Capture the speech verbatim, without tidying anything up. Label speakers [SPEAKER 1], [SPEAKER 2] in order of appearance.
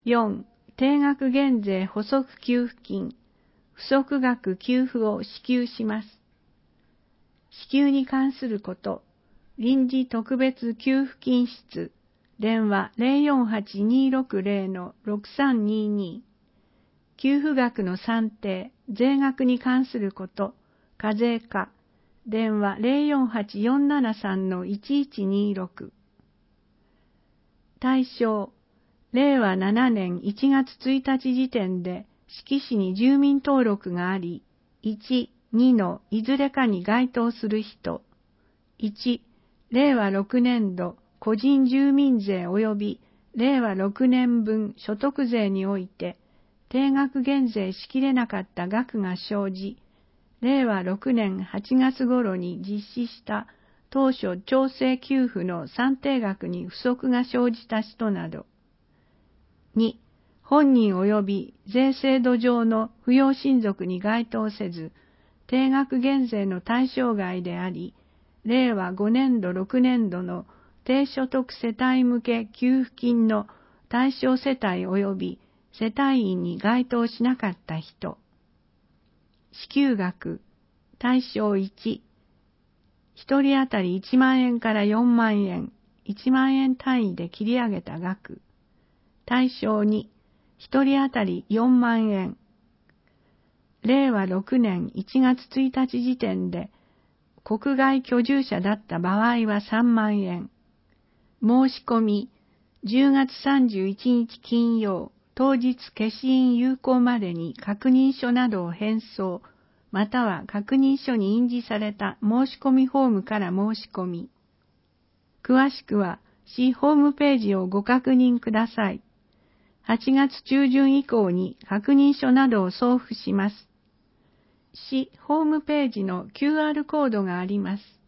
[SPEAKER 1] よん、定額減税補足給付金、不足額給付を支給します。支給に関すること、臨時特別給付金室、電話 ゼロよんはちにーろくゼロ ろくさんにーにー、給付額の算定、税額に関すること、課税課、電話 ゼロよんはちよんななさんのいちいちにーろく。対象、れいわななねんいちがつついたち時点で志木市に住民登録があり、いち、にのいずれかに該当する人、いち、れいわろくねんど個人住民税及びれいわろくねんぶん所得税において定額減税しきれなかった額が生じ、れいわろくねんはちがつ頃に実施した当初調整給付の算定額に不足が生じた人など。に、本人及び税制度上の扶養親族に該当せず、定額減税の対象外であり、れいわごねんどろくねんどの低所得世帯向け給付金の対象世帯及び世帯員に該当しなかった人。支給額、対象いち、一人当たりいちまんえんからよんまんえん、いちまんえん単位で切り上げた額。対象に、一人当たりよんまんえん。れいわろくねんいちがつついたち時点で、国外居住者だった場合はさんまんえん。申し込み、じゅうがつさんじゅういちにち金曜、当日消印有効までに確認書などを返送、または確認書に印字された申し込みフォームから申し込み。詳しくは、市ホームページをご確認ください。はちがつちゅうじゅん以降に確認書などを送付します。市ホームページの キューアール コードがあります。